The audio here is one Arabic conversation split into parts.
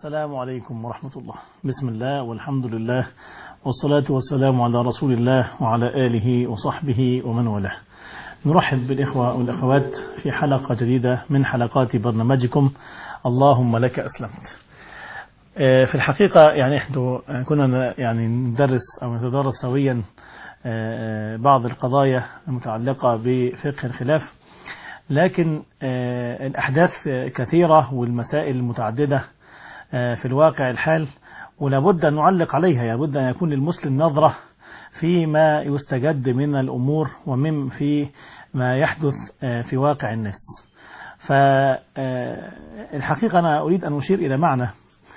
السلام عليكم ورحمة الله. بسم الله والحمد لله والصلاة والسلام على رسول الله وعلى آله وصحبه ومن والاه. نرحب بالإخوة والأخوات في حلقة جديدة من حلقات برنامجكم اللهم لك أسلمت. في الحقيقة يعني إحنا كنا ندرس أو نتدرس سويا بعض القضايا المتعلقة بفقه الخلاف، لكن الأحداث كثيرة والمسائل متعددة في الواقع الحال، ولا بد أن نعلق عليها. لابد أن يكون للمسلم نظرة فيما يستجد من الأمور ومن في ما يحدث في واقع الناس. فالحقيقة أنا أريد أن أشير إلى معنى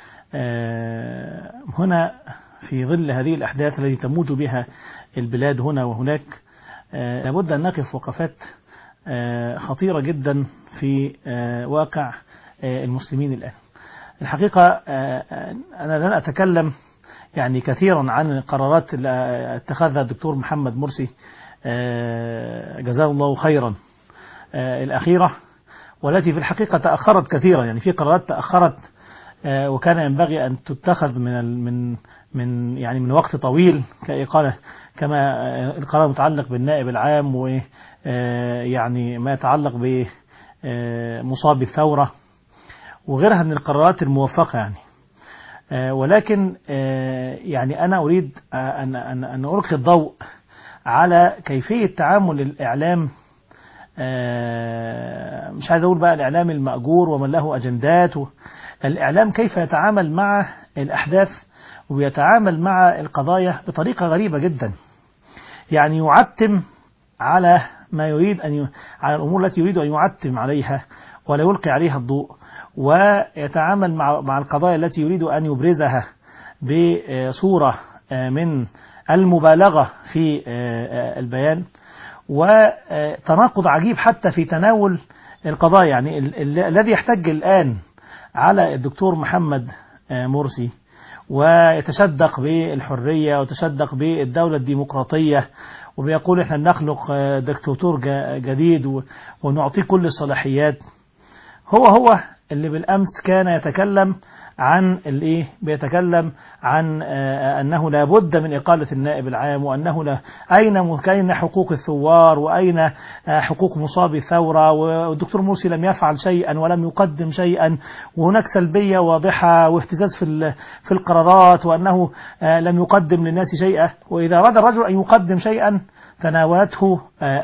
هنا في ظل هذه الأحداث التي تموج بها البلاد هنا وهناك. لابد أن نقف وقفات خطيرة جدا في واقع المسلمين الآن. الحقيقة أنا لن أتكلم كثيرا عن القرارات اللي اتخذها الدكتور محمد مرسي جزاه الله خيرا الأخيرة، والتي في الحقيقة تأخرت كثيرا. في قرارات تأخرت وكان ينبغي أن تتخذ من وقت طويل، كما القرار المتعلق بالنائب العام ما يتعلق بمصاب الثورة وغيرها من القرارات الموفقة. ولكن أنا أريد أن ألقي الضوء على كيفية تعامل الإعلام. مش عايز أقول بقى الإعلام المأجور ومن له أجندات، الإعلام كيف يتعامل مع الأحداث ويتعامل مع القضايا بطريقة غريبة جدا. يعتم على ما يريد على الأمور التي يريد أن يعتم عليها ولا يلقي عليها الضوء، ويتعامل مع القضايا التي يريد أن يبرزها بصورة من المبالغة في البيان، وتناقض عجيب حتى في تناول القضايا. الذي يحتج الآن على الدكتور محمد مرسي ويتشدق بالحرية ويتشدق بالدولة الديمقراطية وبيقول احنا نخلق دكتاتور جديد ونعطيه كل الصلاحيات، هو اللي بالأمس كان يتكلم عن بيتكلم عن أنه لا بد من إقالة النائب العام، وأنه أين حقوق الثوار وأين حقوق مصابي الثورة، والدكتور مرسي لم يفعل شيئا ولم يقدم شيئا، وهناك سلبية واضحة واهتزاز في القرارات، وأنه لم يقدم للناس شيئا. وإذا أراد الرجل أن يقدم شيئا تناولته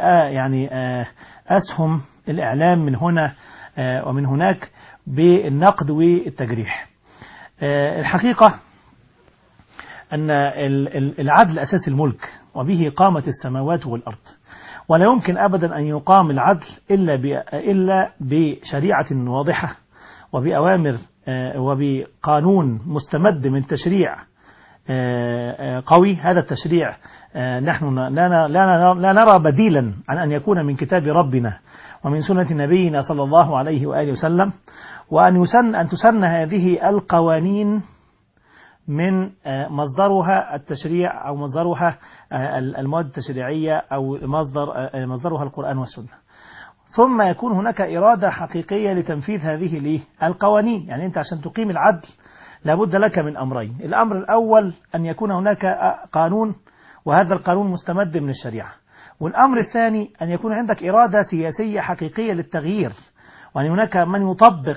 أسهم الإعلام من هنا ومن هناك بالنقد والتجريح. الحقيقة أن العدل أساس الملك، وبه قامت السماوات والأرض، ولا يمكن أبدا أن يقام العدل إلا بشريعة واضحة وبأوامر وبقانون مستمد من تشريع قوي. هذا التشريع نحن لا نرى بديلا عن أن يكون من كتاب ربنا ومن سنة نبينا صلى الله عليه وآله وسلم، وأن تسن هذه القوانين من مصدرها التشريع أو مصدرها المواد التشريعية أو مصدرها القرآن والسنة، ثم يكون هناك إرادة حقيقية لتنفيذ هذه القوانين. أنت عشان تقيم العدل لابد لك من أمرين. الأمر الأول أن يكون هناك قانون، وهذا القانون مستمد من الشريعة. والأمر الثاني أن يكون عندك إرادة سياسية حقيقية للتغيير، وأن هناك من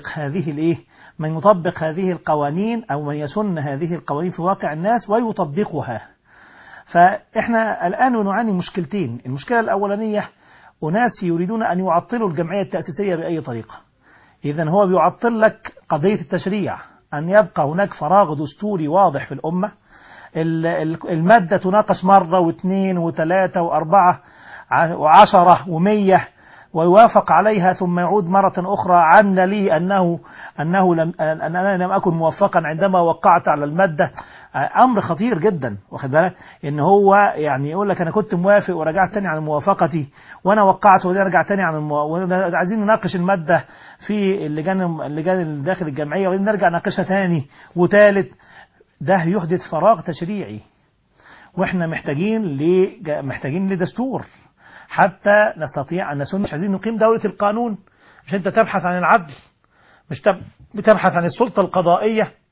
يطبق هذه القوانين أو من يسن هذه القوانين في واقع الناس ويطبقها. فإحنا الآن نعاني مشكلتين. المشكلة الأولانية أناس يريدون أن يعطلوا الجمعية التأسيسية بأي طريقة. إذن هو بيعطل لك قضية التشريع، أن يبقى هناك فراغ دستوري واضح في الأمة. المادة تناقش مرة واثنين وثلاثة وأربعة وعشرة و100 ويوافق عليها، ثم يعود مرة أخرى عن لي أنني لم أكن موفقا عندما وقعت على المادة. أمر خطير جدا، واخد بالك إن هو يقول لك أنا كنت موافق ورجعت تاني عن موافقتي، وأنا وقعت ورجع تاني عن عايزين نناقش المادة في اللجان داخل الجمعية ونرجع نناقشها تاني وثالث. ده يحدث فراغ تشريعي، واحنا محتاجين لدستور حتى نستطيع أن نسن. مش عايزين نقيم دولة القانون، مش أنت تبحث عن العدل، مش بتبحث عن السلطة القضائية،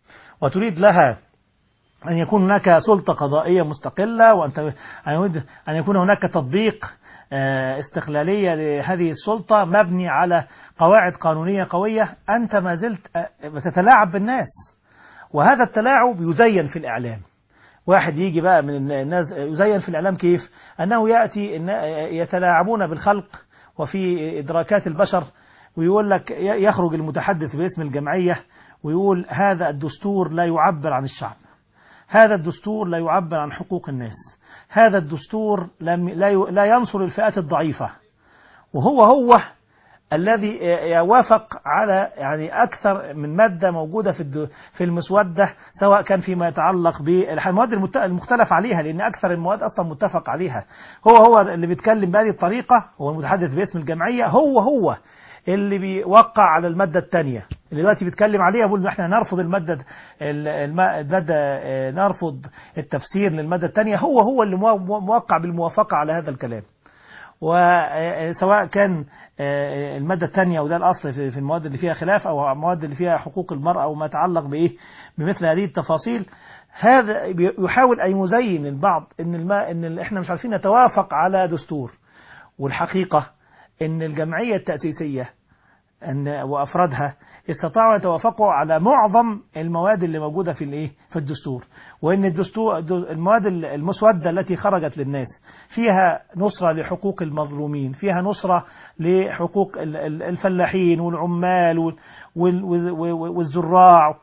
وتريد لها أن يكون هناك سلطة قضائية مستقلة، أن يكون هناك تطبيق استقلالية لهذه السلطة مبني على قواعد قانونية قوية، أنت ما زلت بتتلاعب بالناس. وهذا التلاعب يزين في الإعلام. واحد يجي بقى من الناس يزين في الإعلام كيف؟ أنه يأتي يتلاعبون بالخلق وفي إدراكات البشر، ويقول لك يخرج المتحدث باسم الجمعية ويقول هذا الدستور لا يعبر عن الشعب، هذا الدستور لا يعبر عن حقوق الناس، هذا الدستور لا ينصر الفئات الضعيفة. وهو الذي يوافق على يعني أكثر من مادة موجودة في المسودة، سواء كان فيما يتعلق بالمواد المختلف عليها، لأن أكثر المواد أصلا متفق عليها. هو اللي بيتكلم بهذه الطريقة، هو المتحدث باسم الجمعية، هو اللي بيوقع على المادة الثانية اللي دلوقتي بيتكلم عليها، بيقول احنا نرفض نرفض التفسير للمادة الثانية. هو اللي موقع بالموافقة على هذا الكلام. وسواء كان المادة الثانية، وده الأصل في المواد اللي فيها خلاف، أو المواد اللي فيها حقوق المرأة أو ما يتعلق بمثل هذه التفاصيل، هذا يحاول أن يزين البعض إن إحنا مش عارفين نتوافق على دستور. والحقيقة إن الجمعية التأسيسية وأفرادها استطاعوا يتوافقوا على معظم المواد اللي موجودة في الدستور، وإن المواد المسودة التي خرجت للناس فيها نصرة لحقوق المظلومين، فيها نصرة لحقوق الفلاحين والعمال والزراع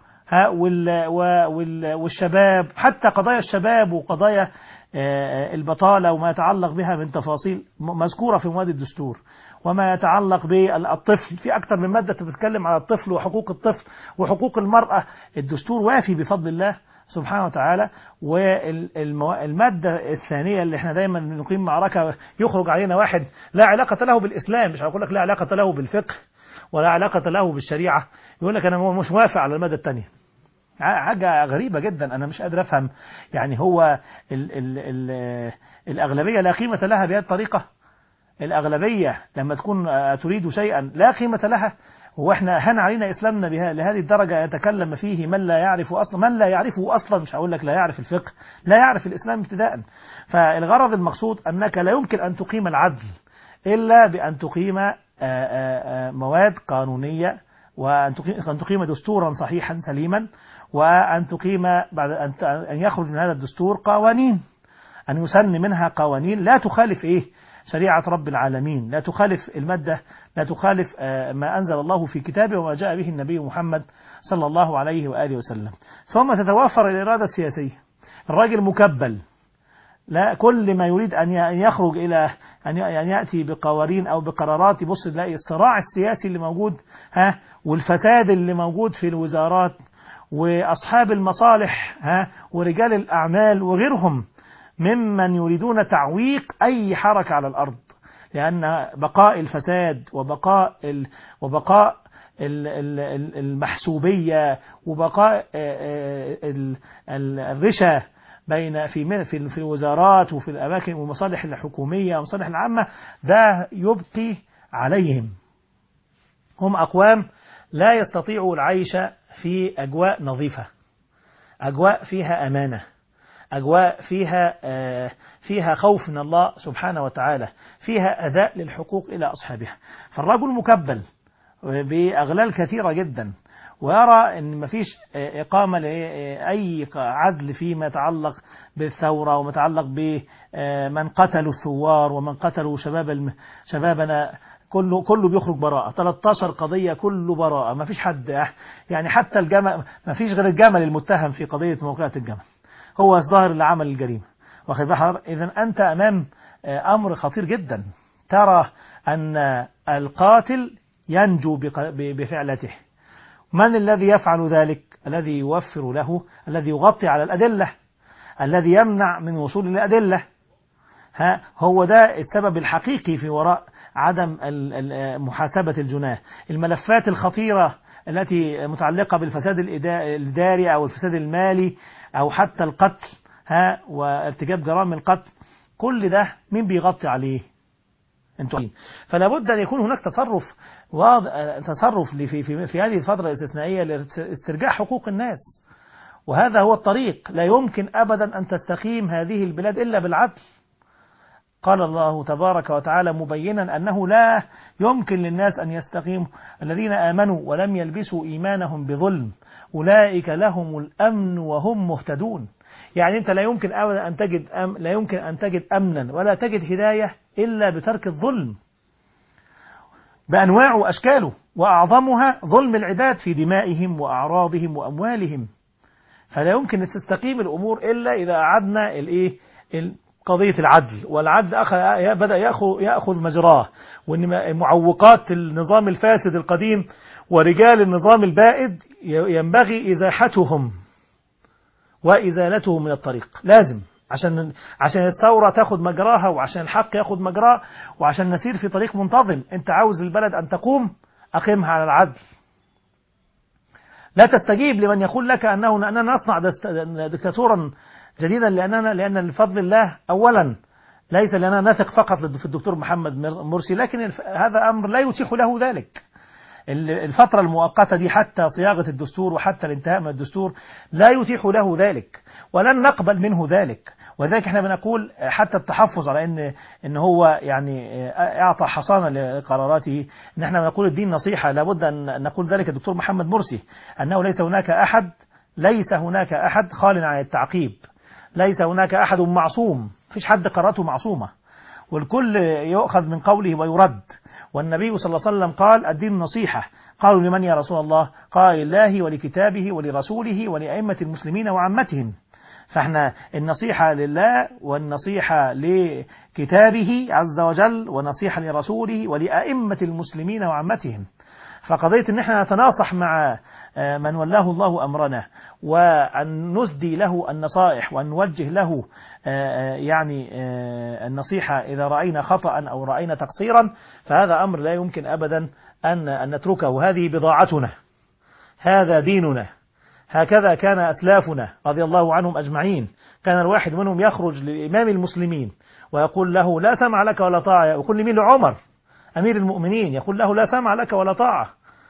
والشباب، حتى قضايا الشباب وقضايا البطالة وما يتعلق بها من تفاصيل مذكورة في مواد الدستور. وما يتعلق بالطفل، في أكثر من مادة تتكلم على الطفل وحقوق الطفل وحقوق المرأة. الدستور وافي بفضل الله سبحانه وتعالى. والمادة الثانية اللي احنا دايما نقيم معركة، يخرج علينا واحد لا علاقة له بالإسلام، مش هقول لك لا علاقة له بالفقه ولا علاقة له بالشريعة، يقول لك أنا مش موافق على المادة الثانية. حاجة غريبة جدا، أنا مش قادر أفهم. يعني هو الأغلبية لا قيمة لها بهذه الطريقة؟ الأغلبية لما تكون تريد شيئا لا قيمة لها؟ وإحنا هن علينا إسلامنا لهذه الدرجة يتكلم فيه من لا يعرف أصلا، من لا يعرفه أصلا، مش هقول لك لا يعرف الفقه، لا يعرف الإسلام ابتداء. فالغرض المقصود أنك لا يمكن أن تقيم العدل إلا بأن تقيم مواد قانونية، وأن تقيم دستورا صحيحا سليما، وأن تقيم بعد أن يخرج من هذا الدستور قوانين، أن يسن منها قوانين لا تخالف شريعة رب العالمين، لا تخالف المادة، لا تخالف ما أنزل الله في كتابه وما جاء به النبي محمد صلى الله عليه وآله وسلم. ثم تتوفر الإرادة السياسية. الراجل مكبل، لا كل ما يريد أن يخرج إلى أن يأتي بقوانين أو بقرارات، يبص تلاقي الصراع السياسي اللي موجود والفساد اللي موجود في الوزارات وأصحاب المصالح ورجال الأعمال وغيرهم ممن يريدون تعويق أي حركة على الأرض، لأن بقاء الفساد وبقاء المحسوبية وبقاء الرشا في الوزارات وفي الأماكن والمصالح الحكومية والمصالح العامة، ده يبقي عليهم. هم أقوام لا يستطيعوا العيش في أجواء نظيفة، أجواء فيها أمانة، أجواء فيها خوف من الله سبحانه وتعالى، فيها أداء للحقوق إلى أصحابها. فالرجل مكبل بأغلال كثيرة جدا، ويرى أن مفيش إقامة لأي عدل فيما يتعلق بالثورة وما يتعلق بمن قتلوا الثوار ومن قتلوا شبابنا. كله بيخرج براءة، 13 قضية كله براءة، ما فيش حد يعني حتى الجمل، ما فيش غير الجمل المتهم في قضية موقعة الجمل، هو الظاهر اللي عمل الجريمة. واخد بالك؟ إذن أنت أمام أمر خطير جدا. ترى أن القاتل ينجو بفعلته. من الذي يفعل ذلك؟ الذي يوفر له، الذي يغطي على الأدلة، الذي يمنع من وصول الأدلة. هو ده السبب الحقيقي في وراء عدم محاسبة الجناه. الملفات الخطيرة التي متعلقة بالفساد الإداري أو الفساد المالي أو حتى القتل وارتكاب جرائم القتل، كل ده مين بيغطي عليه؟ انتوا. فلا بد أن يكون هناك تصرف في هذه الفترة الاستثنائية لاسترجاع حقوق الناس. وهذا هو الطريق. لا يمكن أبدا أن تستقيم هذه البلاد إلا بالعدل. قال الله تبارك وتعالى مبينا أنه لا يمكن للناس أن يستقيموا الذين آمنوا ولم يلبسوا إيمانهم بظلم أولئك لهم الأمن وهم مهتدون. يعني أنت لا يمكن أبدا أن تجد أمنا ولا تجد هداية إلا بترك الظلم بأنواعه وأشكاله، وأعظمها ظلم العباد في دمائهم وأعراضهم وأموالهم. فلا يمكن أن تستقيم الأمور إلا إذا أعدنا قضية العدل، والعدل بدأ يأخذ مجراه، وإن معوقات النظام الفاسد القديم ورجال النظام البائد ينبغي إزاحتهم وإزالتهم من الطريق. لازم عشان الثورة تاخد مجراها، وعشان الحق ياخد مجراه، وعشان نسير في طريق منتظم. أنت عاوز البلد أن تقوم، أقيمها على العدل. لا تستجيب لمن يقول لك أننا نصنع دكتاتورا جديدا لأن لفضل الله أولا ليس لنا نثق فقط في الدكتور محمد مرسي، لكن هذا أمر لا يتيح له ذلك. الفترة المؤقتة دي حتى صياغة الدستور وحتى الانتهاء من الدستور لا يتيح له ذلك، ولن نقبل منه ذلك. وذلك احنا بنقول حتى التحفظ على ان هو يعني اعطى حصانة لقراراته، ان احنا بنقول الدين نصيحة. لابد ان نقول ذلك الدكتور محمد مرسي، انه ليس هناك احد خال عن التعقيب، ليس هناك احد معصوم، فيش حد قراراته معصومة، والكل يؤخذ من قوله ويرد. والنبي صلى الله عليه وسلم قال الدين نصيحة. قالوا لمن يا رسول الله؟ قال لله ولكتابه ولرسوله ولأئمة المسلمين وعامتهم. فاحنا النصيحة لله، والنصيحة لكتابه عز وجل، ونصيحة لرسوله ولأئمة المسلمين وعامتهم. فقضية ان احنا نتناصح مع من ولاه الله امرنا، وان نسدي له النصائح، وان نوجه له يعني النصيحة اذا رأينا خطأ او رأينا تقصيرا، فهذا امر لا يمكن ابدا ان نتركه. هذه بضاعتنا، هذا ديننا، هكذا كان اسلافنا رضي الله عنهم اجمعين. كان الواحد منهم يخرج لامام المسلمين ويقول له لا سمع لك ولا طاعة. يقول لمين؟ لعمر أمير المؤمنين، يقول له لا سمع لك ولا طاعة.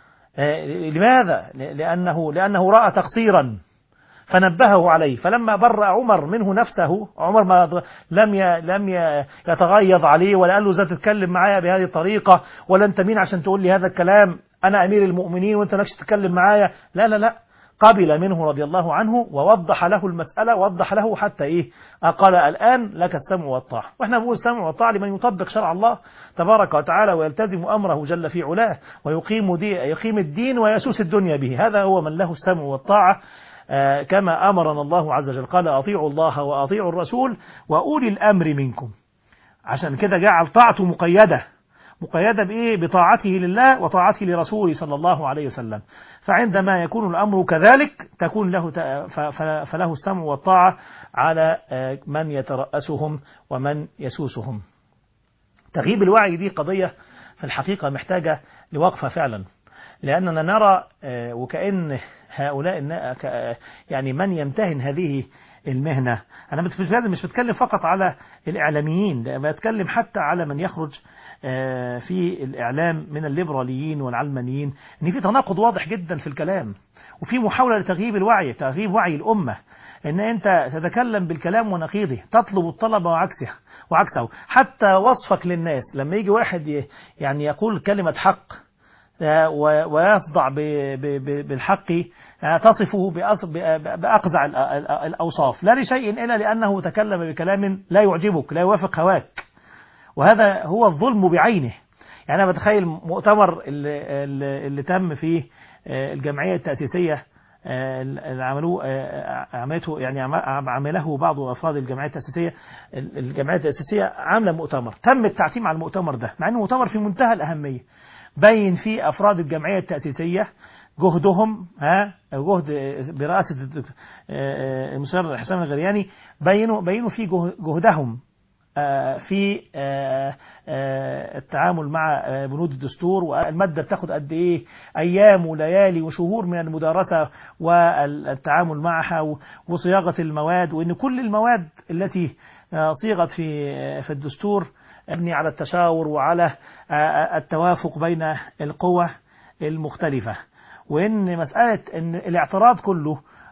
لماذا؟ لأنه رأى تقصيرا فنبهه عليه، فلما برأ عمر منه نفسه، عمر ما لم يتغيظ عليه ولا قال له ازاي تتكلم معايا بهذه الطريقة، ولا انت مين عشان تقول لي هذا الكلام، أنا أمير المؤمنين وانت مالكش تتكلم معايا. لا لا لا، قبل منه رضي الله عنه ووضح له المسألة، ووضح له حتى قال الآن لك السمع والطاعة. واحنا بنقول السمع والطاعة لمن يطبق شرع الله تبارك وتعالى ويلتزم أمره جل في علاه، ويقيم الدين ويسوس الدنيا به. هذا هو من له السمع والطاعة، كما أمرنا الله عز وجل. قال أطيعوا الله وأطيعوا الرسول وأولي الأمر منكم. عشان كده جعل طاعته مقيدة بإيه؟ بطاعته لله وطاعته لرسوله صلى الله عليه وسلم. فعندما يكون الأمر كذلك تكون فله السمع والطاعة على من يترأسهم ومن يسوسهم. تغييب الوعي دي قضية في الحقيقة محتاجة لوقفة فعلا، لأننا نرى وكأن هؤلاء يعني من يمتهن هذه المهنة. أنا مش بتكلم فقط على الإعلاميين، بتكلم حتى على من يخرج في الإعلام من الليبراليين والعلمانيين، إن في تناقض واضح جدا في الكلام، وفي محاولة لتغييب الوعي، تغييب وعي الأمة، إن أنت تتكلم بالكلام ونقيضه، تطلب الطلب وعكسه. حتى وصفك للناس لما يجي واحد يعني يقول كلمة حق ويصدع بالحق، تصفه بأقزع الأوصاف، لا لشيء إلا لأنه تكلم بكلام لا يعجبك، لا يوافق هواك. وهذا هو الظلم بعينه. يعني أنا بتخيل مؤتمر اللي تم في الجمعية التأسيسية، عملته يعني عمله بعض أفراد الجمعية التأسيسية. الجمعية التأسيسية عاملة مؤتمر، تم التعتيم على المؤتمر ده، مع أنه مؤتمر في منتهى الأهمية. بين فيه أفراد الجمعية التأسيسية جهدهم، جهد برئاسة المستشار حسام الغرياني، بينوا فيه جهدهم في التعامل مع بنود الدستور، والمادة بتاخد قد ايه ايام وليالي وشهور من المدارسة والتعامل معها وصياغة المواد، وان كل المواد التي صيغت في الدستور مبني على التشاور وعلى التوافق بين القوى المختلفة، وان مسألة ان الاعتراض كله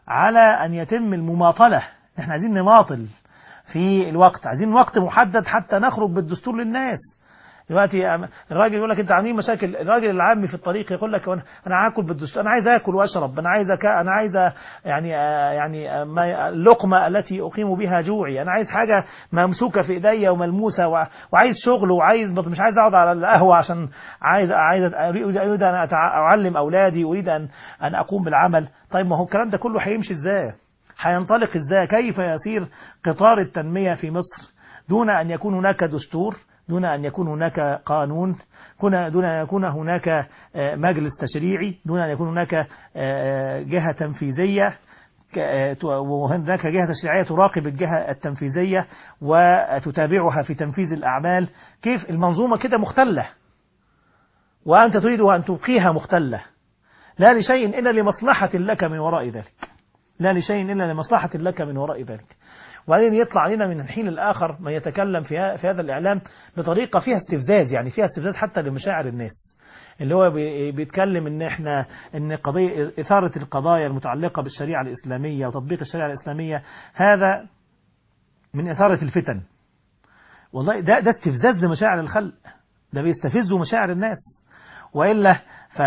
على أن يتم المماطلة. احنا عايزين نماطل في الوقت، عايزين وقت محدد حتى نخرج بالدستور للناس. دلوقتي الراجل يقول لك انت عاملين مشاكل، الراجل العامي في الطريق يقول لك انا هاكل بالدستور، انا عايز اكل واشرب، انا عايز يعني اللقمه التي اقيم بها جوعي، انا عايز حاجه ممسوكه في ايديا وملموسه، وعايز شغل، وعايز مش عايز اقعد على القهوه عشان اريد ان اعلم اولادي، اريد ان اقوم بالعمل. طيب ما هو الكلام ده كله هيمشي ازاي؟ هينطلق ازاي؟ كيف يسير قطار التنميه في مصر دون ان يكون هناك دستور، دون أن يكون هناك قانون، دون أن يكون هناك مجلس تشريعي، دون أن يكون هناك جهة تنفيذية، وهناك جهة تشريعية تراقب الجهة التنفيذية وتتابعها في تنفيذ الأعمال. كيف المنظومة كده مختلة، وأنت تريد أن تبقيها مختلة، لا لشيء إلا لمصلحة لك من وراء ذلك، لا لشيء إلا لمصلحة لك من وراء ذلك. وبعدين يطلع علينا من الحين الآخر من يتكلم في هذا الإعلام بطريقة فيها استفزاز، يعني فيها استفزاز حتى لمشاعر الناس، اللي هو بيتكلم إن قضية إثارة القضايا المتعلقة بالشريعة الإسلامية وتطبيق الشريعة الإسلامية هذا من إثارة الفتن. والله ده استفزاز لمشاعر الخلق، ده بيستفزوا مشاعر الناس. وإلا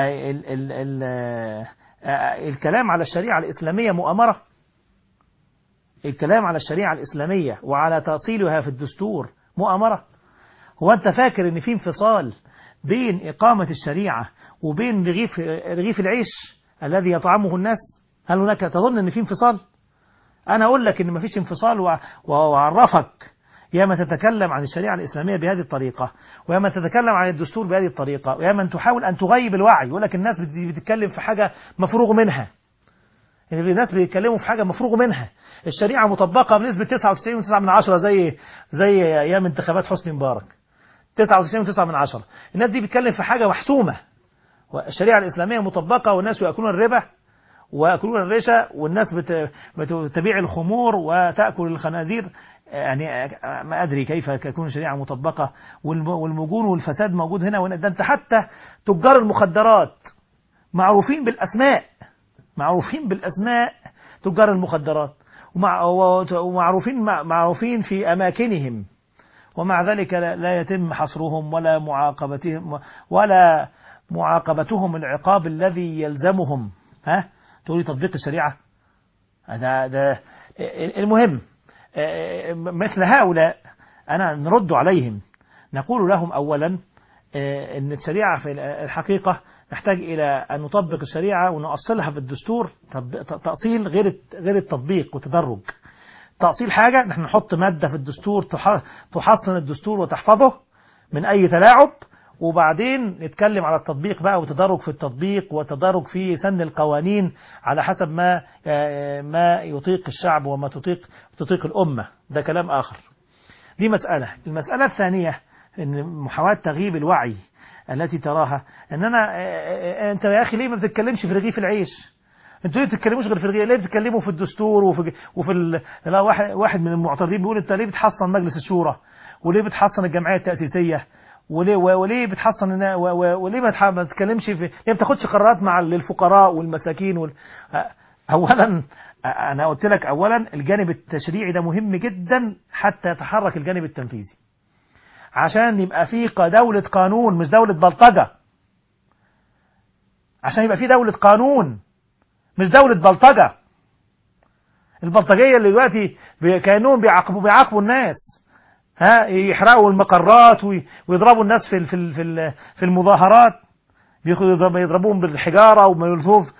الكلام على الشريعة الإسلامية مؤامرة، الكلام على الشريعة الإسلامية وعلى تأصيلها في الدستور مؤامرة. هو أنت فاكر أن في انفصال بين إقامة الشريعة وبين رغيف العيش الذي يطعمه الناس؟ هل هناك تظن أن في انفصال؟ أنا أقول لك أن ما فيش انفصال، وأعرفك يا من تتكلم عن الشريعة الإسلامية بهذه الطريقة، ويا من تتكلم عن الدستور بهذه الطريقة، ويا من تحاول أن تغيب الوعي. يقول لك الناس بتتكلم في حاجة مفروغ منها، يعني الناس بيتكلموا في حاجة مفروغ منها. الشريعة مطبقة بنسبة 99.9 زي أيام انتخابات حسني مبارك، 99.9. الناس دي بتتكلم في حاجة محسومة، والشريعة الإسلامية مطبقة، والناس يأكلون الربا ويأكلون الرشا، والناس بتبيع الخمور وتأكل الخنازير. يعني ما أدري كيف تكون الشريعة مطبقة والمجون والفساد موجود هنا وهنا. ده أنت حتى تجار المخدرات معروفين بالأسماء تجار المخدرات، معروفين في أماكنهم، ومع ذلك لا يتم حصرهم ولا معاقبتهم العقاب الذي يلزمهم. تقولي تطبيق الشريعة ده المهم. مثل هؤلاء أنا نرد عليهم، نقول لهم أولا أن الشريعة في الحقيقة نحتاج إلى أن نطبق الشريعة ونؤصلها في الدستور تأصيل غير التطبيق وتدرج. تأصيل حاجة نحن نحط مادة في الدستور تحصن الدستور وتحفظه من أي تلاعب، وبعدين نتكلم على التطبيق بقى، وتدرج في التطبيق وتدرج في سن القوانين على حسب ما يطيق الشعب وما تطيق الأمة. ده كلام آخر. دي مسألة. المسألة الثانية ان محاولة تغييب الوعي التي تراها انت يا اخي ليه ما بتتكلمش في رغيف العيش؟ انتوا ليه بتتكلموش غير في الرغيف؟ ليه بتتكلموا في الدستور لا واحد من المعترضين بيقول انت ليه بتحصن مجلس الشورى، وليه بتحصن الجمعية التأسيسية، وليه بتحصن وليه ما تتكلمش ليه ما بتاخدش قرارات مع الفقراء والمساكين اولا انا قلت لك اولا الجانب التشريعي ده مهم جدا حتى يتحرك الجانب التنفيذي، عشان يبقى في دولة قانون مش دولة بلطجة، عشان يبقى في دولة قانون مش دولة بلطجة. البلطجية اللي دلوقتي كأنهم بيعاقبوا الناس، يحرقوا المقرات ويضربوا الناس في المظاهرات، بيضربوهم بالحجارة ومولوتوف.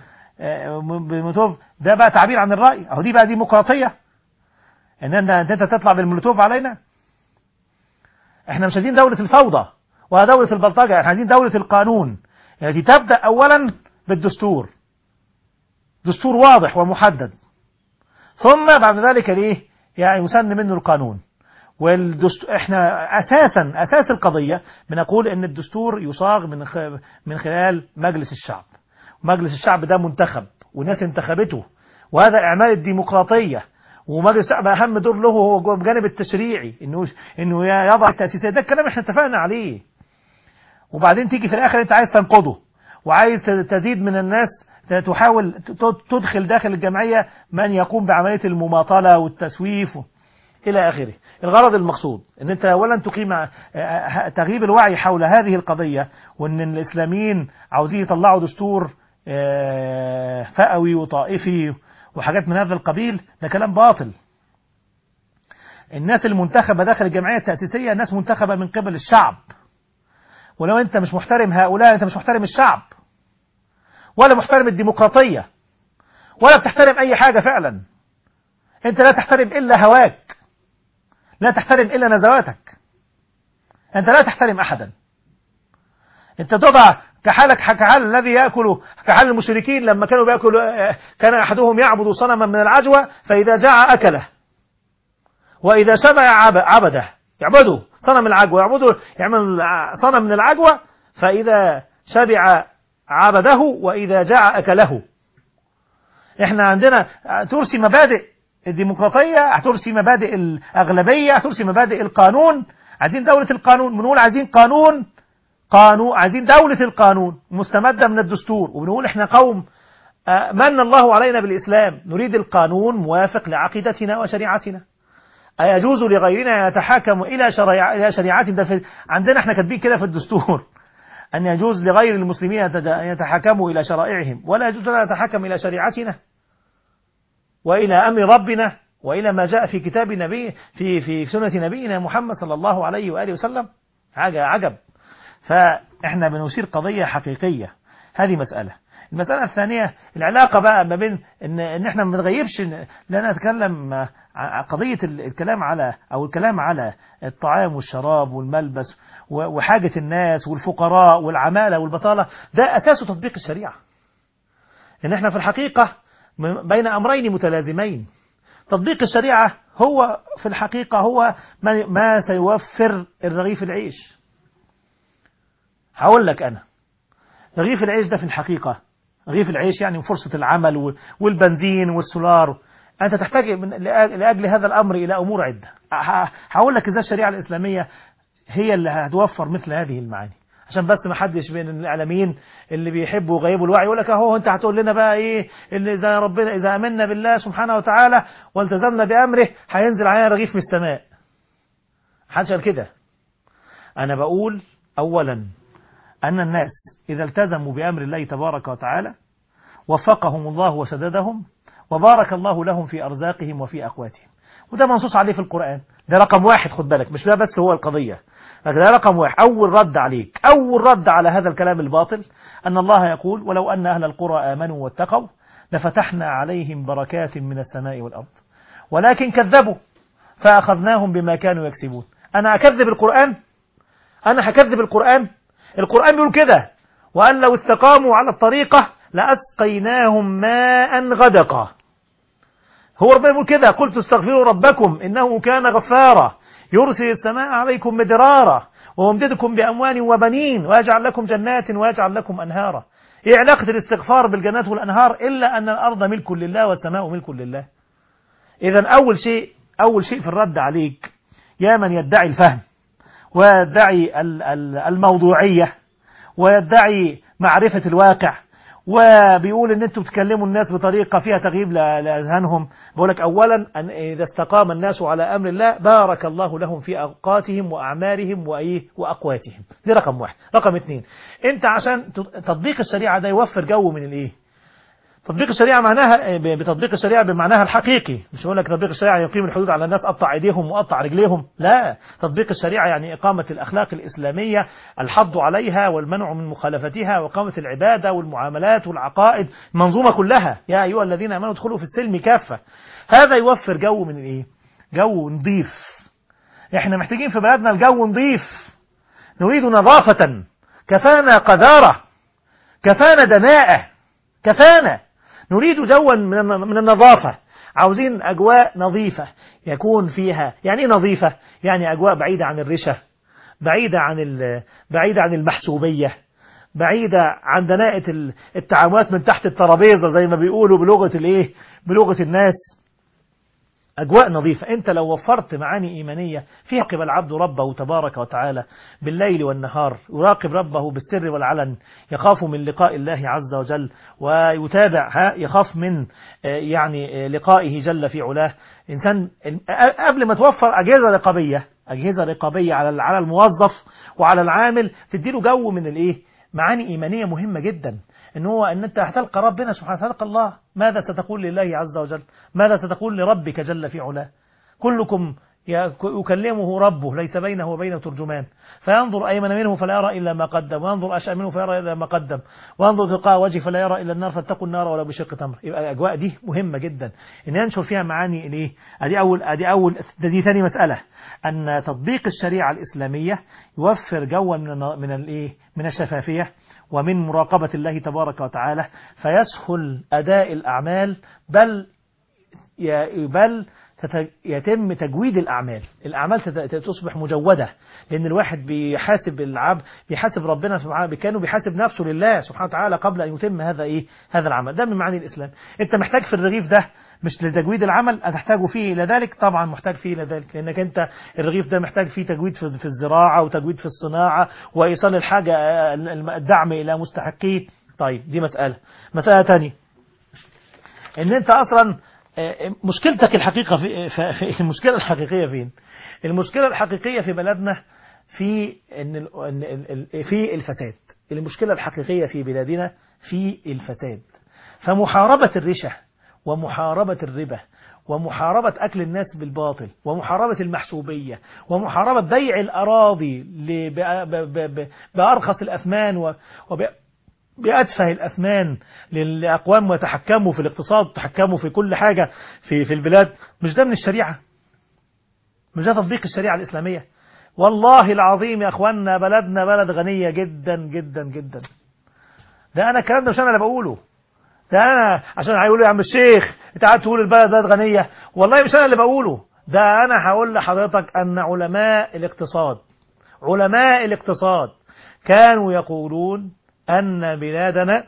ده بقى تعبير عن الرأي، اهو دي بقى ديمقراطية، ان انت تطلع بالمولوتوف علينا. احنا مش عايزين دولة الفوضى ولا دولة البلطجة، احنا عايزين دولة القانون التي تبدأ اولا بالدستور، دستور واضح ومحدد، ثم بعد ذلك يعني يسن منه القانون. احنا اساس القضية بنقول ان الدستور يصاغ من خلال مجلس الشعب، ومجلس الشعب ده منتخب والناس انتخبته، وهذا اعمال الديمقراطية. ومجلس الشعب اهم دور له هو بجانب التشريعي، انه يضع التأسيسات. ده الكلام احنا اتفقنا عليه. وبعدين تيجي في الاخر انت عايز تنقضه، وعايز تزيد من الناس تحاول تدخل داخل الجمعية من يقوم بعملية المماطلة والتسويف إلى آخره. الغرض المقصود أن أنت أولا تقيم تغييب الوعي حول هذه القضية، وأن الإسلاميين عاوزين يطلعوا دستور فئوي وطائفي وحاجات من هذا القبيل، ده كلام باطل. الناس المنتخبة داخل الجمعية التأسيسية ناس منتخبة من قبل الشعب، ولو أنت مش محترم هؤلاء أنت مش محترم الشعب ولا محترم الديمقراطية ولا بتحترم أي حاجة فعلا. أنت لا تحترم إلا هواك، لا تحترم إلا نزواتك، أنت لا تحترم أحدا. أنت تضع كحال الذي يأكل، كحال المشركين لما كانوا بيأكلوا، كان أحدهم يعبد صنما من العجوة فإذا جاع أكله وإذا شبع عبده. يعبدوا صنم العجوة، يعمل صنم من العجوة، فإذا شبع عبده وإذا جاع أكله. إحنا عندنا ترسي مبادئ الديمقراطية، هترسي مبادئ الأغلبية، هترسي مبادئ القانون. عايزين دولة القانون، بنقول عايزين قانون، عايزين دولة القانون مستمدة من الدستور، وبنقول إحنا قوم من الله علينا بالإسلام، نريد القانون موافق لعقيدتنا وشريعتنا. أيجوز لغيرنا يتحاكم إلى شريعتهم؟ ده عندنا إحنا كاتبين كده في الدستور أن يجوز لغير المسلمين يتحاكموا إلى شرائعهم، ولا يجوز لنا نتحاكم إلى شريعتنا وإلى أمر ربنا وإلى ما جاء في كتاب نبي في سنة نبينا محمد صلى الله عليه وآله وسلم. حاجة عجب. فإحنا بنثير قضية حقيقية، هذه مسألة. المسألة الثانية العلاقة بقى ما بين إن إحنا ما نتغيبش، لا نتكلم قضية الكلام على الطعام والشراب والملبس وحاجة الناس والفقراء والعمالة والبطالة، ده أساس تطبيق الشريعة. إن إحنا في الحقيقة بين أمرين متلازمين. تطبيق الشريعة هو في الحقيقة هو ما سيوفر الرغيف العيش. هقول لك أنا رغيف العيش ده في الحقيقة، رغيف العيش يعني فرصة العمل والبنزين والسولار. أنت تحتاج لأجل هذا الأمر إلى أمور عدة. هقول لك إذا الشريعة الإسلامية هي اللي هتوفر مثل هذه المعاني، عشان بس ما حدش بين الإعلاميين اللي بيحبوا يغيبوا الوعي يقول لك أهو أنت هتقول لنا بقى إيه اللي إذا آمنا بالله سبحانه وتعالى والتزمنا بأمره هينزل علينا رغيف من السماء. محدش قال كده. أنا بقول أولا أن الناس إذا التزموا بأمر الله تبارك وتعالى وفقهم الله وسددهم وبارك الله لهم في أرزاقهم وفي أقواتهم، وده منصوص عليه في القرآن. ده رقم واحد، خد بالك، مش ده بس هو القضية، لكن ده رقم واحد. أول رد عليك، أول رد على هذا الكلام الباطل أن الله يقول ولو أن أهل القرى آمنوا واتقوا لفتحنا عليهم بركات من السماء والأرض ولكن كذبوا فأخذناهم بما كانوا يكسبون. أنا أكذب القرآن؟ أنا هكذب القرآن؟ القرآن بيقول كده، وأن لو استقاموا على الطريقة لأسقيناهم ماء غدقا. هو ربنا بيقول كده، قلت استغفروا ربكم إنه كان غفارا يرسل السماء عليكم مدرارا ويمددكم بأموال وبنين ويجعل لكم جنات ويجعل لكم أنهارا. إيه علاقة الاستغفار بالجنات والأنهار إلا أن الأرض ملك لله والسماء ملك لله؟ إذن أول شيء في الرد عليك يا من يدعي الفهم ويدعي الموضوعية ويدعي معرفة الواقع وبيقول ان انتوا بتكلموا الناس بطريقة فيها تغييب لأذهانهم، بقولك اولا أن اذا استقام الناس على امر الله بارك الله لهم في اوقاتهم واعمارهم واقواتهم. دي رقم واحد. رقم اتنين، انت عشان تطبيق الشريعة ده يوفر جو من الايه؟ تطبيق الشريعة معناها بتطبيق الشريعة بمعناها الحقيقي، مش هقول لك تطبيق الشريعة يقيم الحدود على الناس قطع ايديهم وقطع رجليهم، لا. تطبيق الشريعة يعني إقامة الأخلاق الإسلامية، الحض عليها والمنع من مخالفتها، وإقامة العبادة والمعاملات والعقائد، المنظومة كلها. يا أيها الذين آمنوا ادخلوا في السلم كافة. هذا يوفر جو من الايه؟ جو نظيف. احنا محتاجين في بلدنا الجو نظيف، نريد نظافة. كفانا قذارة، كفانا دناءة، كفانا. نريد جوا من النظافة. عاوزين أجواء نظيفة يكون فيها، يعني ايه نظيفة؟ يعني أجواء بعيدة عن الرشا، بعيدة عن المحسوبية، بعيدة عن دناءة التعاملات من تحت الترابيزة زي ما بيقولوا بلغة الناس. أجواء نظيفة. أنت لو وفرت معاني إيمانية فيها يراقب العبد ربه تبارك وتعالى بالليل والنهار، يراقب ربه بالسر والعلن، يخاف من لقاء الله عز وجل، ويتابع يخاف من يعني لقائه جل في علاه. إنسان قبل ما توفر أجهزة رقابية على الموظف وعلى العامل، تديله جو من الإيه؟ معاني إيمانية مهمة جدا، ان انت هتلقى ربنا سبحانه، هتلقى الله. ماذا ستقول لله عز وجل؟ ماذا ستقول لربك جل في علاه؟ كلكم يكلمه ربه ليس بينه وبينه ترجمان، فينظر أيمن منه فلا يرى إلا ما قدم، وينظر أشأم منه فلا يرى إلا ما قدم، وينظر تلقاء وجهه فلا يرى إلا النار، فاتقوا النار ولو بشق تمر. يبقى الأجواء دي مهمة جدا إن ينشر فيها معاني إليه. دي ثاني مسألة، أن تطبيق الشريعة الإسلامية يوفر جوا من الشفافية ومن مراقبة الله تبارك وتعالى، فيسهل أداء الأعمال، بل يتم تجويد الأعمال تصبح مجودة، لأن الواحد بيحاسب ربنا سبحانه، كانوا بيحاسب نفسه لله سبحانه وتعالى قبل أن يتم هذا العمل. ده من معاني الإسلام. أنت محتاج في الرغيف ده مش لتجويد العمل، هتحتاجه فيه إلى ذلك، طبعا محتاج فيه إلى ذلك، لأنك أنت الرغيف ده محتاج فيه تجويد في الزراعة، وتجويد في الصناعة، وإيصال الحاجة الدعم إلى مستحقيه. طيب دي مسألة تانية، ان انت اصلا مشكلتك الحقيقة في المشكلة الحقيقية فين؟ المشكلة الحقيقية في بلدنا في الفساد. المشكلة الحقيقية في بلادنا في الفساد. فمحاربة الرشا، ومحاربة الربا، ومحاربة أكل الناس بالباطل، ومحاربة المحسوبية، ومحاربة بيع الأراضي بأرخص الأثمان بأتفه الأثمان لأقوام وتحكموا في الاقتصاد، تحكموا في كل حاجة في البلاد. مش ده من الشريعة؟ مش ده تطبيق الشريعة الإسلامية؟ والله العظيم يا أخوانا، بلدنا بلد غنية جدا جدا جدا. ده أنا الكلام ده مش أنا اللي بقوله، ده أنا عشان هيقولوا يا عم الشيخ أنت قاعد تقول البلد بلد غنية، والله مش أنا اللي بقوله، ده أنا هقول لحضرتك أن علماء الاقتصاد كانوا يقولون أن بلادنا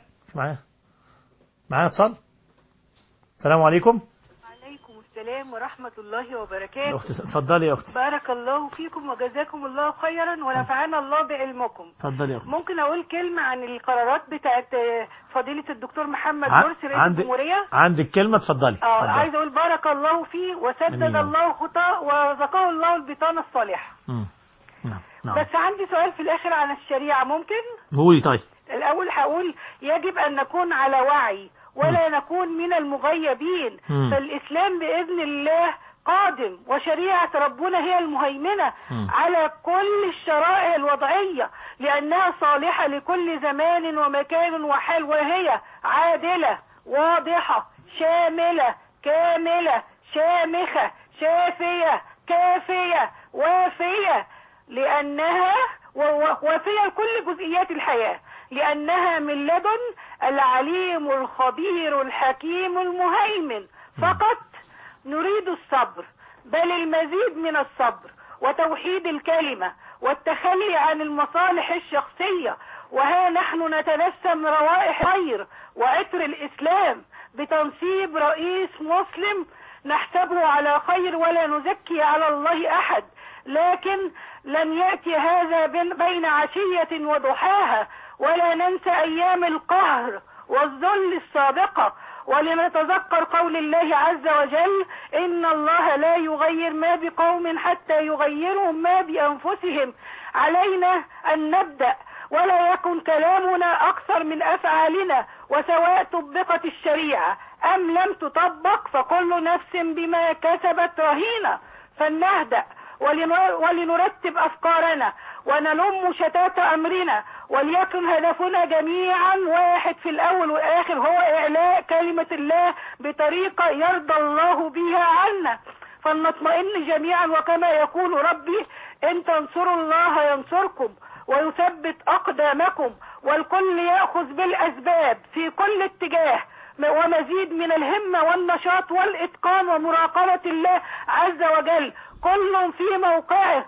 معانا اتصال. السلام عليكم. وعليكم السلام ورحمة الله وبركاته. اتفضلي يا أختي. بارك الله فيكم وجزاكم الله خيرا ونفعنا الله بعلمكم. اتفضلي يا أختي. ممكن أقول كلمة عن القرارات بتاعت فضيلة الدكتور محمد مرسي رئيس الجمهورية؟ عندك كلمة، اتفضلي. عايز أقول بارك الله فيه وسدد الله خطاه ورزقه الله البطانة الصالحة. نعم. بس عندي سؤال في الآخر عن الشريعة، ممكن؟ قولي. طيب الأول هقول يجب أن نكون على وعي ولا نكون من المغيبين. فالإسلام بإذن الله قادم، وشريعة ربنا هي المهيمنة على كل الشرائع الوضعية، لأنها صالحة لكل زمان ومكان وحال، وهي عادلة واضحة شاملة كاملة شامخة شافية كافية وافية، لأنها وفيها كل جزئيات الحياة، لأنها من لدن العليم الخبير الحكيم المهيمن. فقط نريد الصبر، بل المزيد من الصبر، وتوحيد الكلمة، والتخلي عن المصالح الشخصية. وها نحن نتنسم روائح خير وعطر الإسلام بتنصيب رئيس مسلم نحسبه على خير ولا نزكي على الله أحد، لكن لن يأتي هذا بين عشية وضحاها، ولا ننسى أيام القهر والذل السابقة، ولنتذكر قول الله عز وجل: إن الله لا يغير ما بقوم حتى يغيروا ما بأنفسهم. علينا أن نبدأ ولا يكن كلامنا أكثر من أفعالنا، وسواء طبقت الشريعة أم لم تطبق فكل نفس بما كسبت رهينة. فلنهدأ ولنرتب أفكارنا ونلم شتات أمرنا، وليكن هدفنا جميعا واحد في الأول والآخر، هو إعلاء كلمة الله بطريقة يرضى الله بها عنا. فلنطمئن جميعا، وكما يقول ربي: إن تنصروا الله ينصركم ويثبت أقدامكم، والكل يأخذ بالأسباب في كل اتجاه، ومزيد من الهمة والنشاط والإتقان ومراقبة الله عز وجل، كل في موقعه.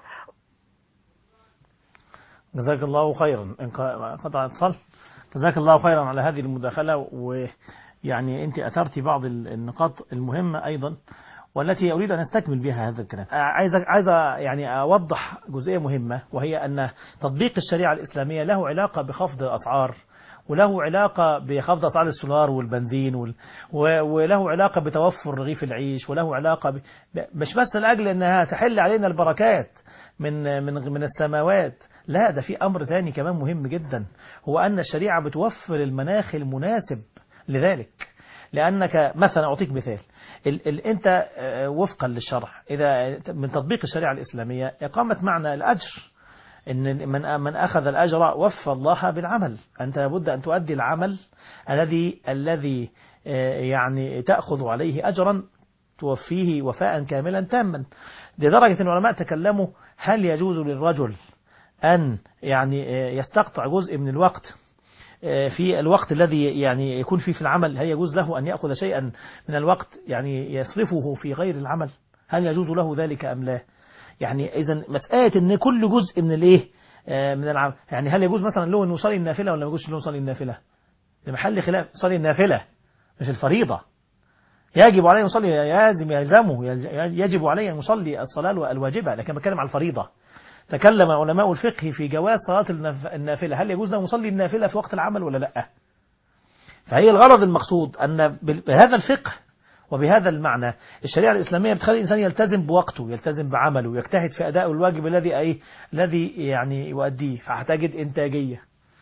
جزاك الله خيرا. قطع اتصال. جزاك الله خيرا على هذه المداخلة، ويعني أنت أثرتي بعض النقاط المهمة أيضا، والتي أريد أن أستكمل بها هذا الكلام. عايز يعني أوضح جزئية مهمة، وهي أن تطبيق الشريعة الإسلامية له علاقة بخفض الأسعار، وله علاقة بخفض أسعار السولار والبنزين وله علاقة بتوفر رغيف العيش، وله علاقة مش بس لأجل أنها تحل علينا البركات من السماوات، لا، ده في أمر ثاني كمان مهم جدا، هو أن الشريعة بتوفر المناخ المناسب لذلك. لأنك مثلا أعطيك مثال، أنت وفقا للشرع إذا من تطبيق الشريعة الإسلامية إقامة معنى الأجر، إن من أخذ الأجر وفى الله بالعمل. أنت لابد أن تؤدي العمل الذي يعني تأخذ عليه أجرا توفيه وفاء كاملا تاما، لدرجة أن العلماء تكلموا هل يجوز للرجل أن يعني يستقطع جزء من الوقت في الوقت الذي يعني يكون فيه في العمل، هل يجوز له أن يأخذ شيئا من الوقت يعني يصرفه في غير العمل؟ هل يجوز له ذلك أم لا؟ يعني إذا مسألة إن كل جزء من الإيه من العمل، يعني هل يجوز مثلا له أن يصلي النافلة ولا ما يجوزش له يصلي النافلة؟ لمحل خلاف. يصلي النافلة مش الفريضة، يجب عليه يصلي، يجب عليه أن يصلي الصلاة الواجبة، لكن بتكلم على الفريضة. تكلم علماء الفقه في جواز صلاة النافلة، هل يجوز له يصلي النافلة في وقت العمل ولا لا؟ فهي الغرض المقصود أن بهذا الفقه وبهذا المعنى الشريعة الإسلامية بتخلي الإنسان يلتزم بوقته، يلتزم بعمله، يجتهد في أداء الواجب الذي يعني يؤديه، فهتجد إنتاجية،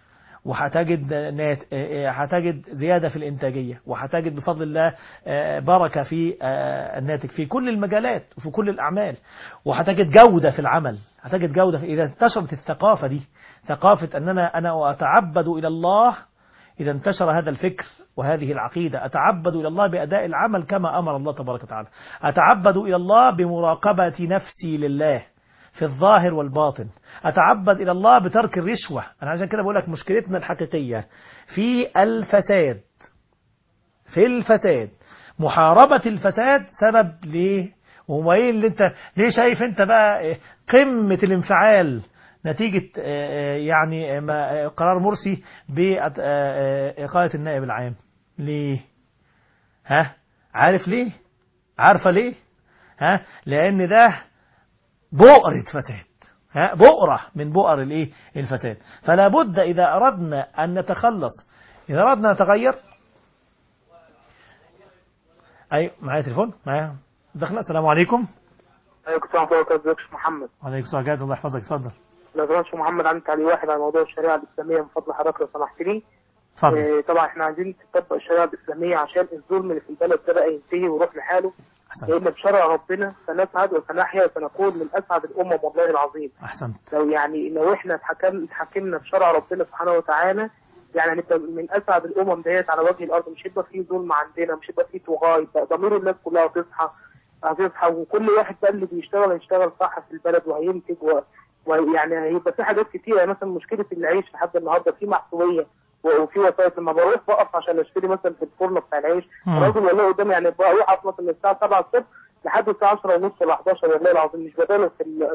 وهتجد زيادة في الإنتاجية، وهتجد بفضل الله بركة في الناتج في كل المجالات وفي كل الأعمال، وهتجد جودة في العمل، هتجد جودة إذا انتشرت الثقافة دي، ثقافة أن أنا أتعبد إلى الله. إذا انتشر هذا الفكر وهذه العقيدة، أتعبد إلى الله بأداء العمل كما أمر الله تبارك وتعالى، أتعبد إلى الله بمراقبة نفسي لله في الظاهر والباطن، أتعبد إلى الله بترك الرشوة. أنا عشان كده بقول لك مشكلتنا الحقيقية في الفساد، محاربة الفساد. سبب ليه؟ وهو ايه اللي انت ليه شايف انت بقى قمة الانفعال نتيجة يعني قرار مرسي بإقالة النائب العام؟ ليه؟ عارفة ليه؟ لأن ده بؤرة فساد، بؤرة من بؤر الفساد. فلا بد إذا أردنا أن نتخلص، إذا أردنا نتغير. أي معايا تليفون معايا دخل. السلام عليكم. عليكم السلام ورحمة الله وبركاته. محمد. وعليكم السلام ورحمة الله. الله يحفظك. اتفضل. لو سمحت محمد، عندي تعليق واحد على موضوع الشريعة الإسلامية من فضل حضرتك لو سمحت لي. اتفضل. طبعا احنا عايزين نطبق الشريعة الإسلامية عشان الظلم اللي في البلد ده بقى ينتهي ويروح لحاله. لأن بشرع ربنا سنسعد وسنحيا وسنكون من أسعد الأمم والله العظيم. أحسنت. لو احنا اتحكمنا بشرع ربنا سبحانه وتعالى، يعني هنبقى من أسعد الأمم ديت على وجه الأرض. مش هيبقى فيه ظلم عندنا، مش هيبقى فيه طغاة، ضمير الناس كلها هتصحى وكل واحد بقى اللي يشتغل صح في البلد وهينتج ويعني هيبقى في حاجات كتيرة. يعني مثلا مشكلة العيش لحد النهارده في محسوبية وفي وسائط. لما بروح بقف عشان اشتري مثلا في الفرن بتاع العيش، الراجل والله قدامي يعني بقف مثلا من الساعة 7 الصبح لحد الساعة 10 ونص ولا 11 والله العظيم، مش بداله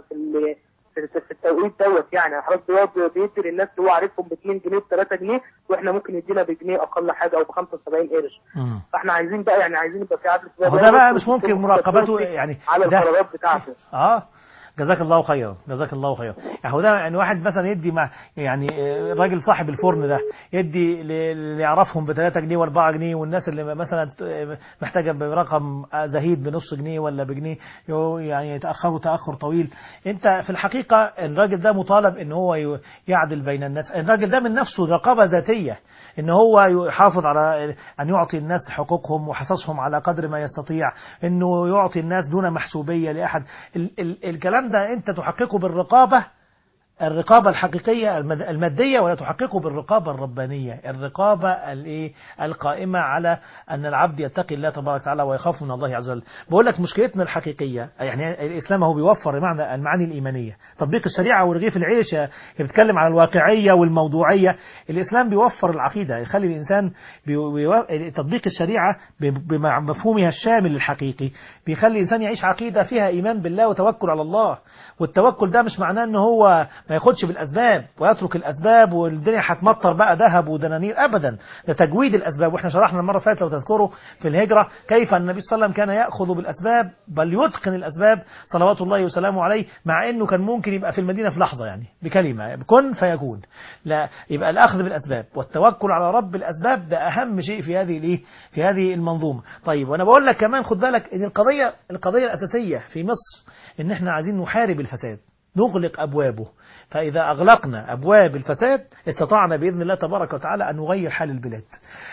في التوقيت دوت. يعني حضرتك بيدي للناس اللي هو عارفهم ب 2 جنيه ب 3 جنيه، واحنا ممكن يدينا بجنيه اقل حاجه او ب 75 قرش. فاحنا عايزين بقى يبقى في عدل. وده بقى مش ممكن مراقبته يعني على القرارات بتاعته. جزاك الله خيرا. يعني هو ده يعني واحد مثلا يدي يعني الراجل صاحب الفرن ده يدي اللي يعرفهم ب 3 جنيه و4 جنيه، والناس اللي مثلا محتاجه برقم زهيد بنص جنيه ولا بجنيه يعني يتاخروا تاخر طويل. انت في الحقيقه الراجل ده مطالب ان هو يعدل بين الناس. الراجل ده من نفسه رقابه ذاتيه، ان هو يحافظ على ان يعطي الناس حقوقهم وحصصهم على قدر ما يستطيع، انه يعطي الناس دون محسوبيه لاحد. الكلام ده انت تحققه بالرقابة الحقيقية المادية، ولا تحققه بالرقابة الربانية، الرقابة القائمة على أن العبد يتقي الله تبارك وتعالى ويخاف من الله عز وجل. بقول لك مشكلتنا الحقيقية يعني الإسلام هو بيوفر المعاني الإيمانية، تطبيق الشريعة ورغيف العيش بيتكلم على الواقعية والموضوعية. الإسلام بيوفر العقيدة، يخلي الإنسان تطبيق الشريعة بمفهومها الشامل الحقيقي بيخلي الإنسان يعيش عقيدة فيها إيمان بالله وتوكل على الله. والتوكل ده مش معناه أنه هو ما ياخدش بالأسباب ويترك الأسباب والدنيا هتمطر بقى ذهب ودنانير، أبدا. ده تجويد الأسباب. وإحنا شرحنا المرة اللي فاتت لو تذكروا في الهجرة كيف النبي صلى الله عليه وسلم كان يأخذ بالأسباب بل يتقن الأسباب صلوات الله وسلامه عليه، مع أنه كان ممكن يبقى في المدينة في لحظة، يعني بكلمة كن فيكون. لا، يبقى الأخذ بالأسباب والتوكل على رب الأسباب ده أهم شيء في هذه المنظومة. طيب، وأنا بقول لك كمان خد بالك إن القضية الأساسية في مصر إن إحنا عايزين نحارب الفساد، نغلق أبوابه. فإذا أغلقنا أبواب الفساد استطعنا بإذن الله تبارك وتعالى أن نغير حال البلاد.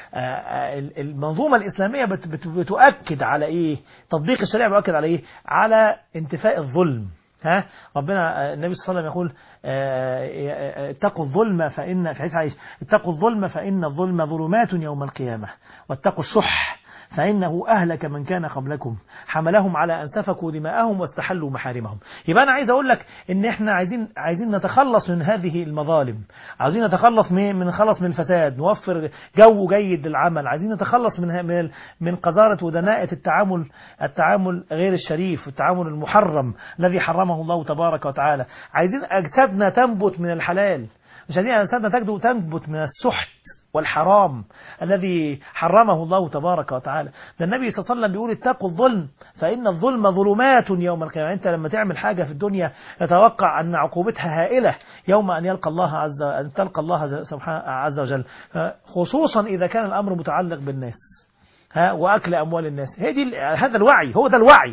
المنظومة الإسلامية بتؤكد على إيه؟ تطبيق الشريعة بيؤكد على إيه؟ على انتفاء الظلم. ربنا النبي صلى الله عليه وسلم يقول اتقوا الظلم فإن في حديث عائشة اتقوا الظلم فإن الظلم ظلمات يوم القيامة، واتقوا الشح فإنه أهلك من كان قبلكم حملهم على أن سفكوا دماءهم واستحلوا محارمهم. يبقى أنا عايز أقول لك إن إحنا عايزين نتخلص من هذه المظالم، عايزين نتخلص من الفساد، نوفر جو جيد للعمل، عايزين نتخلص من قذارة ودناءة التعامل غير الشريف والتعامل المحرم الذي حرمه الله تبارك وتعالى. عايزين أجسادنا تنبت من الحلال، مش عايزين أجسادنا تنبت من السحت والحرام الذي حرمه الله تبارك وتعالى. ده النبي صلى الله عليه وسلم بيقول اتقوا الظلم فإن الظلم ظلمات يوم القيامة. أنت لما تعمل حاجة في الدنيا تتوقع أن عقوبتها هائلة يوم أن تلقى الله سبحانه عز وجل، خصوصا إذا كان الأمر متعلق بالناس وأكل أموال الناس. هذا الوعي، هو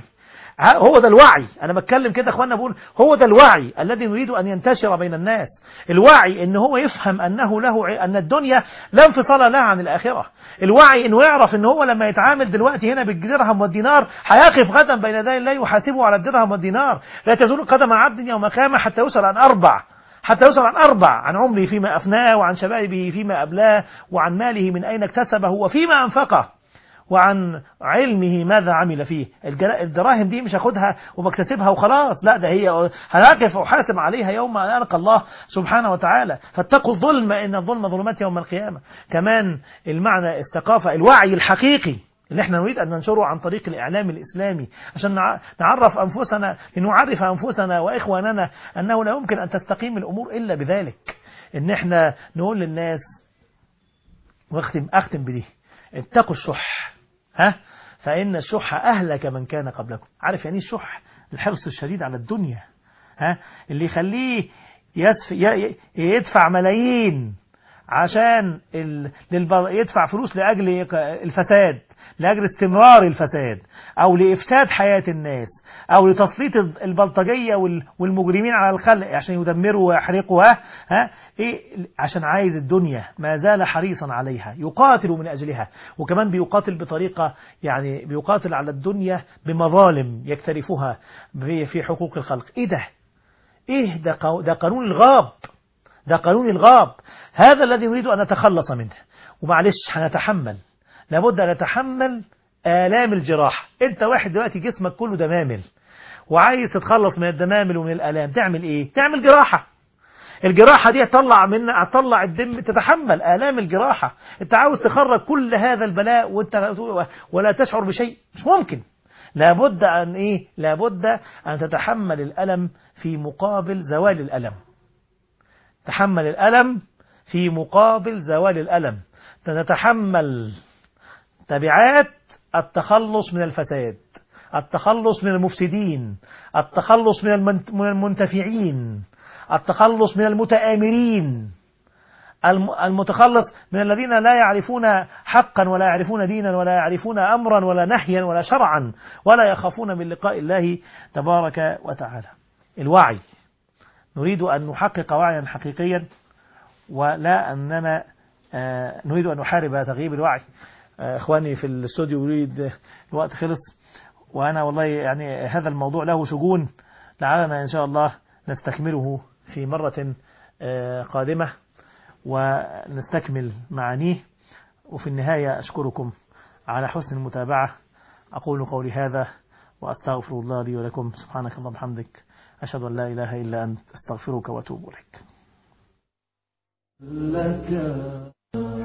ده الوعي. أنا بتكلم كده أخوانا، بقول هو ده الوعي الذي نريد أن ينتشر بين الناس. الوعي إن هو يفهم أن الدنيا لا انفصال لها عن الآخرة. الوعي إنه يعرف إن هو لما يتعامل دلوقتي هنا بالدرهم والدينار هيقف غدا بين يدي الله يحاسبه على الدرهم والدينار. لا تزول قدم عبد يوم القيامة حتى يسأل عن أربع: عن عمره فيما أفناه، وعن شبابه فيما أبلاه، وعن ماله من أين اكتسبه وفيما أنفقه، وعن علمه ماذا عمل فيه. الدراهم دي مش هاخدها وبكتسبها وخلاص، لا، ده هي هنقف وحاسب عليها يوم أن ألقى الله سبحانه وتعالى. فاتقوا الظلم إن الظلم ظلمات يوم القيامة. كمان المعنى الثقافة، الوعي الحقيقي اللي احنا نريد أن ننشره عن طريق الإعلام الإسلامي عشان نعرف أنفسنا وإخواننا أنه لا يمكن أن تستقيم الأمور إلا بذلك. إن احنا نقول للناس، أختم بدي: اتقوا الشح فإن الشح أهلك من كان قبلكم. عارف يعني الشح؟ الحرص الشديد على الدنيا، اللي يخليه يدفع ملايين عشان يدفع فلوس لأجل الفساد، لأجل استمرار الفساد، أو لإفساد حياة الناس، أو لتسليط البلطجية والمجرمين على الخلق عشان يدمروا ويحرقوا. عشان عايز الدنيا، ما زال حريصا عليها، يقاتل من أجلها. وكمان بيقاتل بطريقة، يعني بيقاتل على الدنيا بمظالم يكترفها في حقوق الخلق. ده قانون الغاب، ده قانون الغاب. هذا الذي نريد أن نتخلص منه. ومعلش هنتحمل، لابد أن نتحمل آلام الجراحة. أنت واحد دلوقتي جسمك كله دمامل وعايز تتخلص من الدمامل ومن الآلام، تعمل إيه؟ تعمل جراحة. الجراحة دي هتطلع الدم، تتحمل آلام الجراحة. أنت عاوز تخرج كل هذا البلاء ولا تشعر بشيء؟ مش ممكن. لابد أن تتحمل الألم في مقابل زوال الألم. تحمل الألم في مقابل زوال الألم. تتحمل تبعات التخلص من الفساد، التخلص من المفسدين، التخلص من المنتفعين، التخلص من المتآمرين، المتخلص من الذين لا يعرفون حقا ولا يعرفون دينا ولا يعرفون أمرا ولا نهيا ولا شرعا ولا يخافون من لقاء الله تبارك وتعالى. الوعي، نريد أن نحقق وعيا حقيقيا، ولا أننا نريد أن نحارب تغييب الوعي. إخواني في الاستوديو يريد الوقت خلص، وأنا والله يعني هذا الموضوع له شجون، لعلنا إن شاء الله نستكمله في مرة قادمة ونستكمل معانيه. وفي النهاية أشكركم على حسن المتابعة. أقول قولي هذا وأستغفر الله لي ولكم. سبحانك اللهم وبحمدك، أشهد أن لا إله إلا أنت، أستغفرك وأتوب إليك.